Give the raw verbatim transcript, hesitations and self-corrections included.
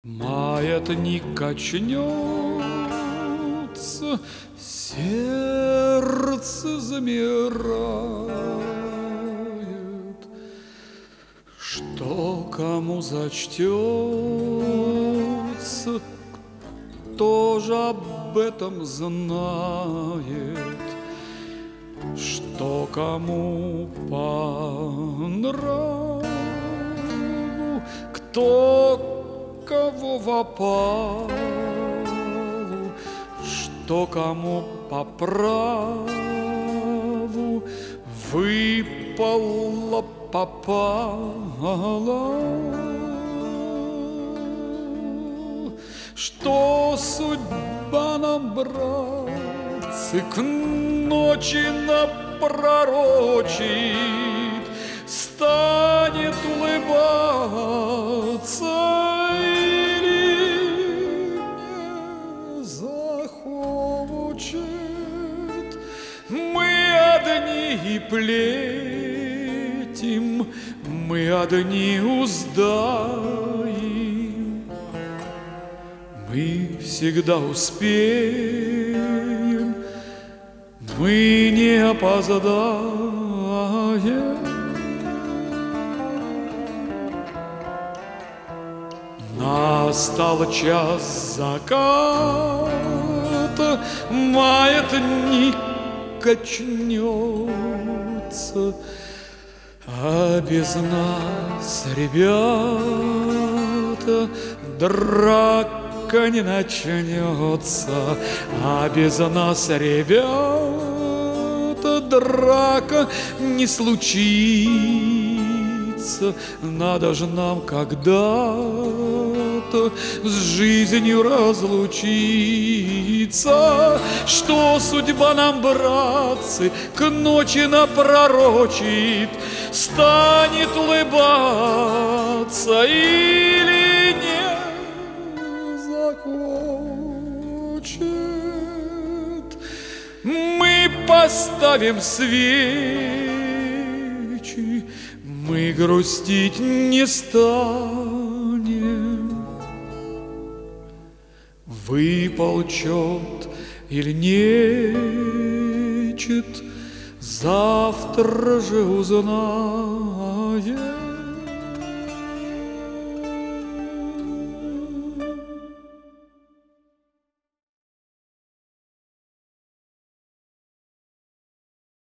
Маятник качнется, сердце замирает. Что кому зачтется, кто же об этом знает? Что кому по нраву, кто кого в опалу, что кому по праву выпало, попало, что судьба нам, братцы, к ночи напророчит, станет улыбаться или не захочет. Мы одни и плетим, мы одни уздаем, мы всегда успеем, мы не опоздаем. Настал час заката, маятник качнется, а без нас, ребята, драка не начнется. А без нас, ребята, драка не случится. Надо же нам когда-то с жизнью разлучиться. Что судьба нам, братцы, к ночи напророчит, станет улыбаться или не захочет. Мы поставим свечи, мы грустить не станем. Выполчет или нечет, завтра же узнаем.